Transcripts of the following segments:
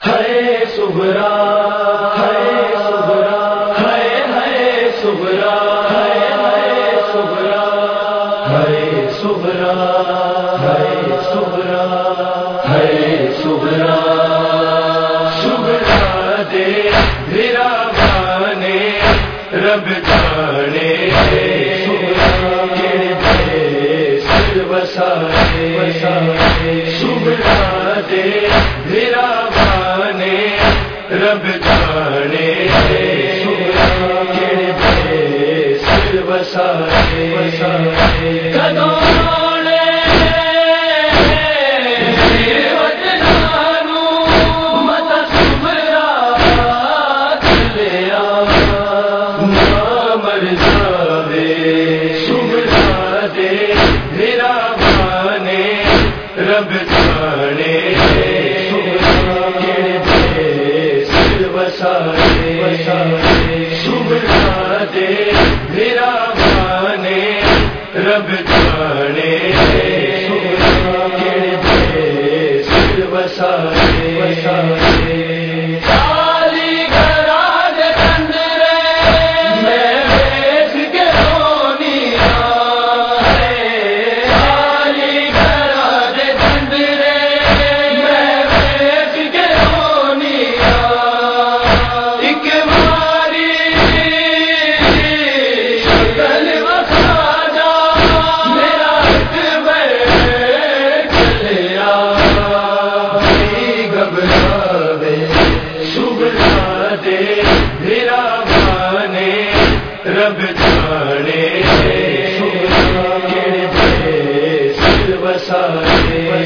ہے صبرا ہے صبرا ہے صبرا ہے صبرا ہے صبرا ہے صبرا ہے صبرا صبرا دے میرا بانے رب جانے صبح دے میرا بانے رب جانے سر وسانے رب جانے سر وسانے صبح دے میرا بانے رب جانے سر وسانے رب جانے سر وسانے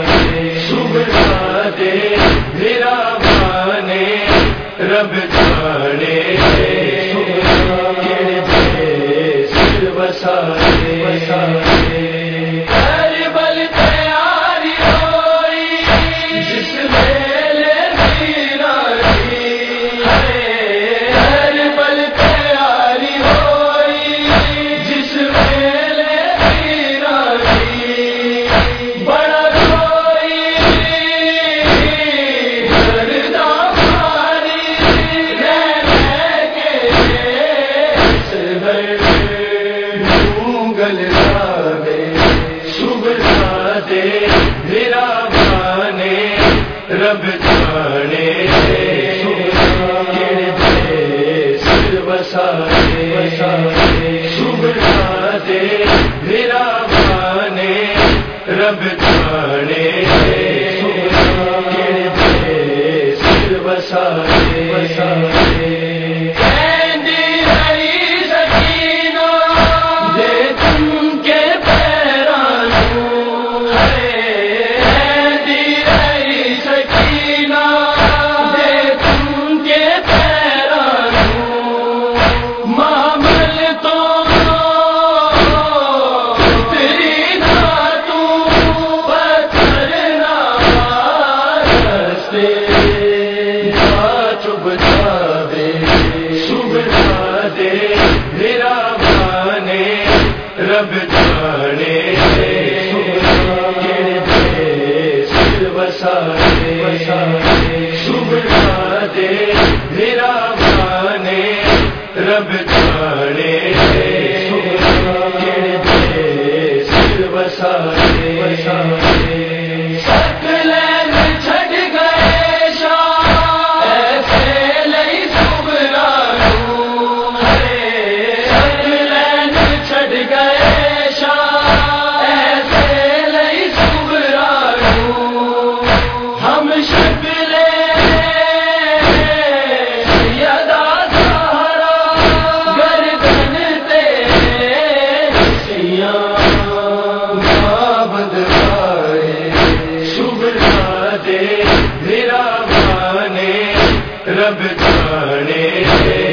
صبح دے میرا بانے رب جانے سر وسانے میرا بانے رب جانے سر وسانے صبح دے میرا بانے رب جانے سر وسانے میرا بانے رب جانے سر وسانے صبح دے میرا بانے رب جانے سر وسانے رب جانے